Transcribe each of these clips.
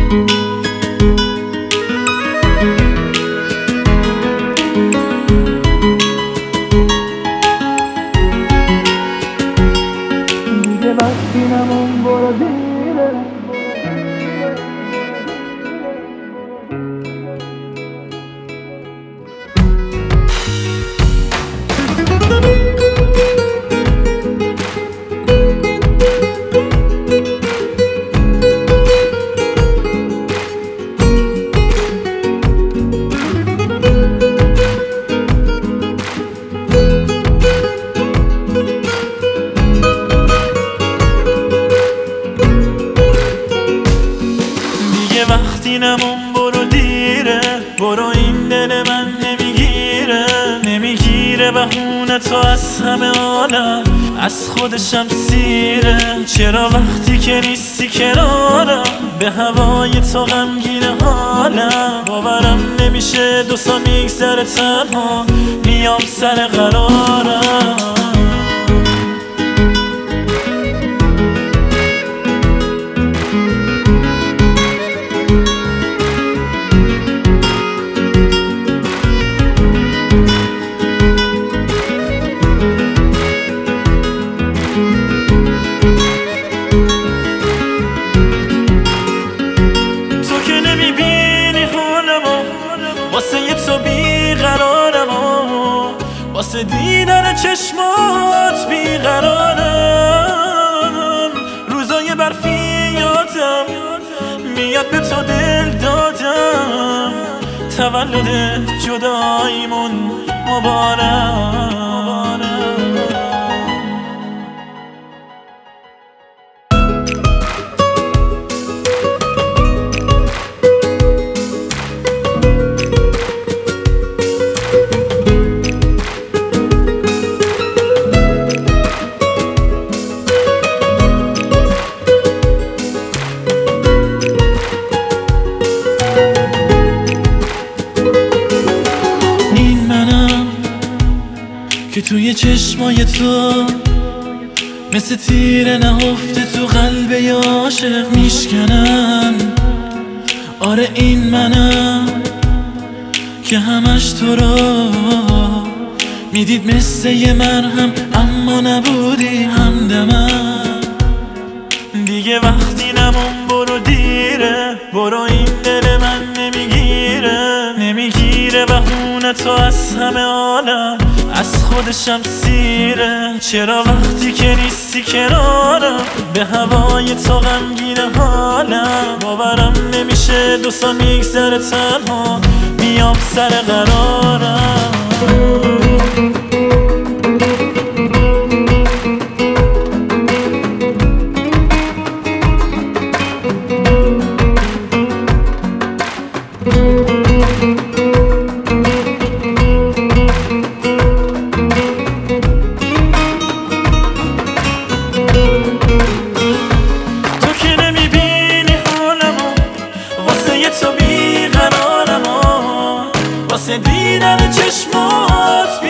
دیگه وقتی نمون برو دیره. وقتی نمون برو دیره، برو این دل من نمیگیره بهونه تو از همه عالم، از خودشم سیره. چرا وقتی که نیستی کنارم به هوای تو غمگین حالم، باورم نمیشه دو سال میگذره تنها میام سر قرارم. واسه تو بیقرارم، واسه دیدن چشمات بیقرارم. روزای برفی یادم میاد به تو دل دادم، تولد جداییمون مبارک. که توی چشمای تو مثل تیر نهفته تو قلب عاشق میشکنم. آره این منم که همش تو رو میدید مثل یه مرهم، اما نبودی همدمم. دیگه وقتی نمون برو دیره، برو این دل من نمیگیره بهونه تو از همه عالم، از خودشم سیره. چرا وقتی که نیستی کنارم به هوای تو غمگین حالم، باورم نمیشه دو سال میگذره تنها میام سر قرارم. واسه دیدن چشمات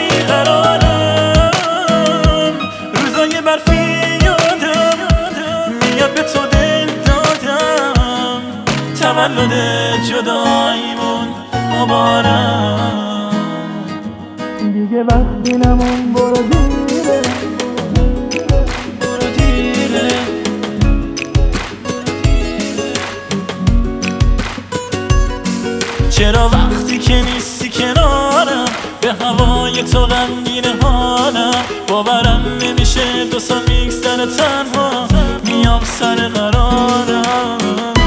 بیقرارم. روزای برفی یادم میاد به تو دل دادم، تولد جداییمون مبارک. دیگه وقتی نمون برو دیره. چرا وقتی که نیستی کنارم به هوای تو غمگین حالم، باورم نمیشه دو سال میگذره تنها میام سر قرارم.